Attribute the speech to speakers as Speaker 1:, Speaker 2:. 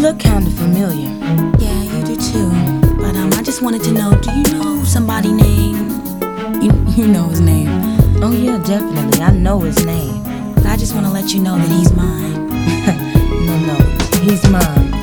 Speaker 1: look kinda familiar.
Speaker 2: Yeah, you do too. But I just wanted to know, do you know somebody named... You know his name.
Speaker 1: Oh yeah, definitely, I know his name.
Speaker 2: But I just want to let you know that he's mine.
Speaker 1: No, he's mine.